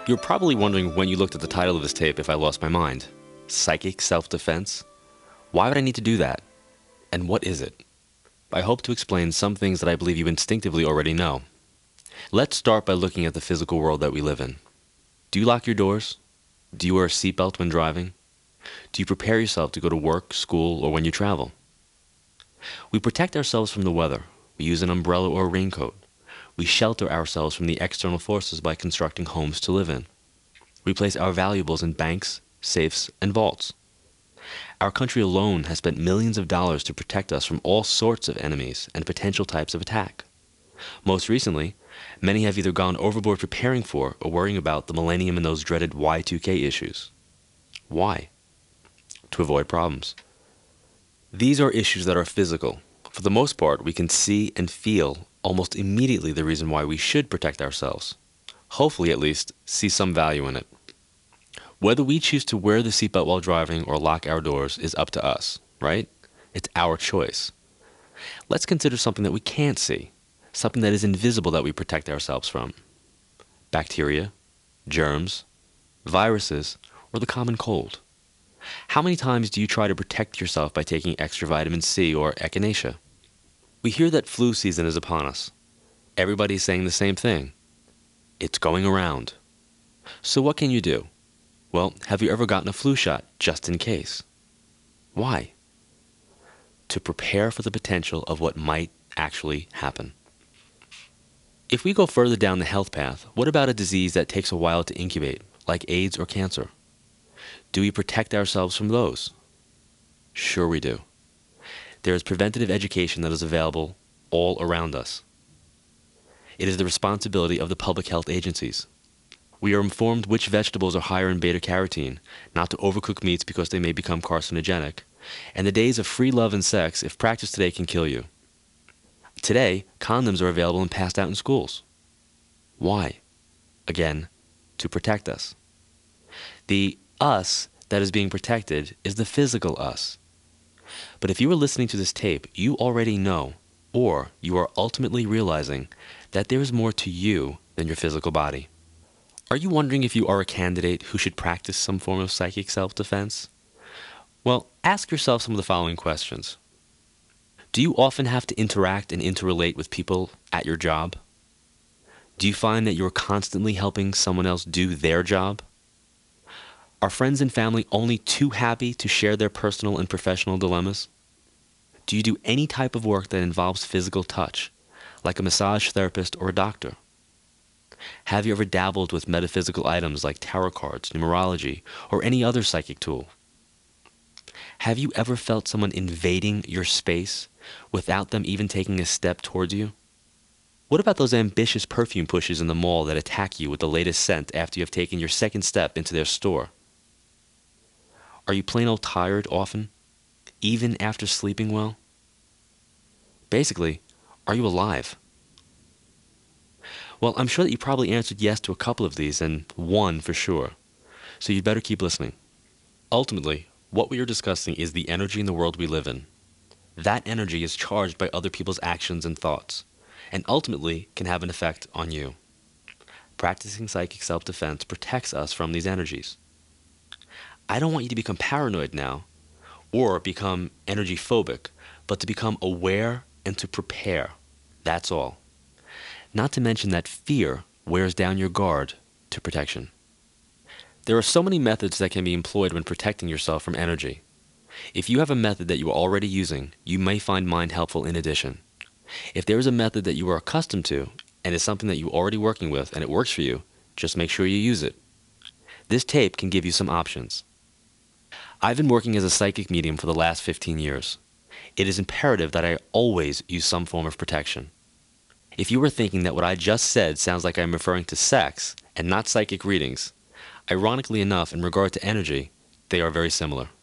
You're probably wondering when you looked at the title of this tape if I lost my mind. Psychic self-defense? Why would I need to do that? And what is it? I hope to explain some things that I believe you instinctively already know. Let's start by looking at the physical world that we live in. Do you lock your doors? Do you wear a seatbelt when driving? Do you prepare yourself to go to work, school, or when you travel? We protect ourselves from the weather. We use an umbrella or a raincoat. We shelter ourselves from the external forces by constructing homes to live in. We place our valuables in banks, safes, and vaults. Our country alone has spent millions of dollars to protect us from all sorts of enemies and potential types of attack. Most recently, many have either gone overboard preparing for or worrying about the millennium and those dreaded Y2K issues. Why? To avoid problems. These are issues that are physical. For the most part, we can see and feel almost immediately the reason why we should protect ourselves. Hopefully, at least, see some value in it. Whether we choose to wear the seatbelt while driving or lock our doors is up to us, right? It's our choice. Let's consider something that we can't see, something that is invisible that we protect ourselves from. Bacteria, germs, viruses, or the common cold. How many times do you try to protect yourself by taking extra vitamin C or echinacea? We hear that flu season is upon us. Everybody's saying the same thing. It's going around. So what can you do? Well, have you ever gotten a flu shot just in case? Why? To prepare for the potential of what might actually happen. If we go further down the health path, what about a disease that takes a while to incubate, like AIDS or cancer? Do we protect ourselves from those? Sure we do. There is preventative education that is available all around us. It is the responsibility of the public health agencies. We are informed which vegetables are higher in beta-carotene, not to overcook meats because they may become carcinogenic, and the days of free love and sex, if practiced today, can kill you. Today, condoms are available and passed out in schools. Why? Again, to protect us. The us that is being protected is the physical us. But if you are listening to this tape, you already know, or you are ultimately realizing, that there is more to you than your physical body. Are you wondering if you are a candidate who should practice some form of psychic self-defense? Well, ask yourself some of the following questions. Do you often have to interact and interrelate with people at your job? Do you find that you're constantly helping someone else do their job? Are friends and family only too happy to share their personal and professional dilemmas? Do you do any type of work that involves physical touch, like a massage therapist or a doctor? Have you ever dabbled with metaphysical items like tarot cards, numerology, or any other psychic tool? Have you ever felt someone invading your space without them even taking a step towards you? What about those ambitious perfume pushers in the mall that attack you with the latest scent after you have taken your second step into their store? Are you plain old tired often, even after sleeping well? Basically, are you alive? Well, I'm sure that you probably answered yes to a couple of these and one for sure, so you'd better keep listening. Ultimately, what we are discussing is the energy in the world we live in. That energy is charged by other people's actions and thoughts, and ultimately can have an effect on you. Practicing psychic self-defense protects us from these energies. I don't want you to become paranoid now, or become energy phobic, but to become aware and to prepare. That's all. Not to mention that fear wears down your guard to protection. There are so many methods that can be employed when protecting yourself from energy. If you have a method that you are already using, you may find mine helpful in addition. If there is a method that you are accustomed to, and is something that you're already working with, and it works for you, just make sure you use it. This tape can give you some options. I've been working as a psychic medium for the last 15 years. It is imperative that I always use some form of protection. If you were thinking that what I just said sounds like I'm referring to sex and not psychic readings, ironically enough, in regard to energy, they are very similar.